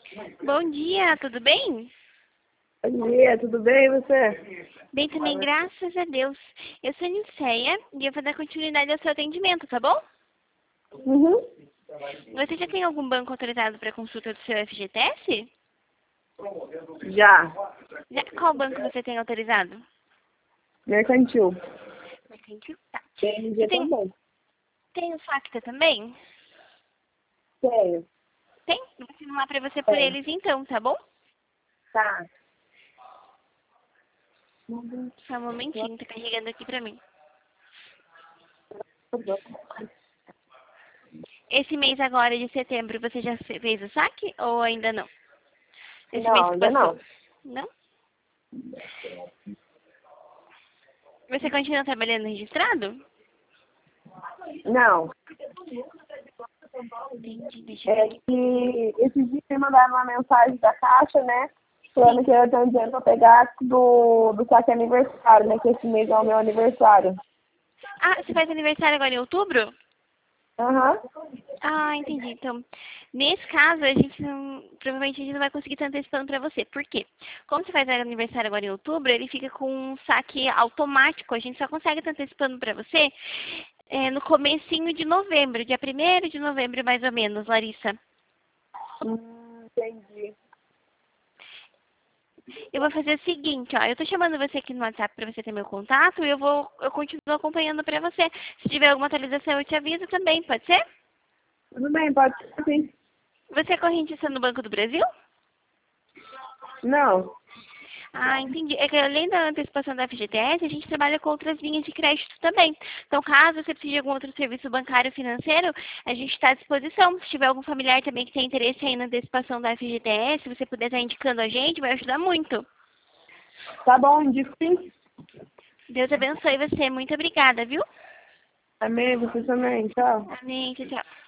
Bom dia, tudo bem? Bom dia, tudo bem e você? Bem também, graças a Deus. Eu sou a Niceia e eu vou dar continuidade ao seu atendimento, tá bom? Uhum. Você já tem algum banco autorizado para consulta do seu FGTS? Já. Qual banco você tem autorizado? Mercantil. Mercantil? Tá. Você PNG tem, também. tem o Facta também? Tenho. Tem? Eu vou filmar para você por Tenho. eles então, tá bom? Tá. Só um momentinho, tá carregando aqui pra mim. Esse mês agora de setembro, você já fez o saque ou ainda não? Esse mês Não, que ainda passou? não. Não? Você continua trabalhando registrado? Não. Entendi, deixa eu ver É aqui. que esses dias me mandaram uma mensagem da Caixa, né? Falando Sim. que eu tenho dinheiro pra pegar do saque aniversário, né? Que esse mês é o meu aniversário. Ah, você faz aniversário agora em outubro? Aham. Ah, entendi. Então, nesse caso, a gente não, provavelmente a gente não vai conseguir estar antecipando para você. Por quê? Como você faz aniversário agora em outubro, ele fica com um saque automático. A gente só consegue estar antecipando para você no comecinho de novembro, dia 1º de novembro, mais ou menos, Larissa. Entendi. Eu vou fazer o seguinte, ó, eu tô chamando você aqui no WhatsApp para você ter meu contato e eu continuo acompanhando para você. Se tiver alguma atualização, eu te aviso também, pode ser? Tudo bem, pode ser sim. Você é correntista no Banco do Brasil? Não. Ah, entendi. É que além da antecipação da FGTS, a gente trabalha com outras linhas de crédito também. Então, caso você precise de algum outro serviço bancário financeiro, a gente está à disposição. Se tiver algum familiar também que tem interesse aí na antecipação da FGTS, se você puder estar indicando a gente, vai ajudar muito. Tá bom, indico sim. Deus abençoe você. Muito obrigada, viu? Amém, você também. Tchau. Amém. Tchau, tchau.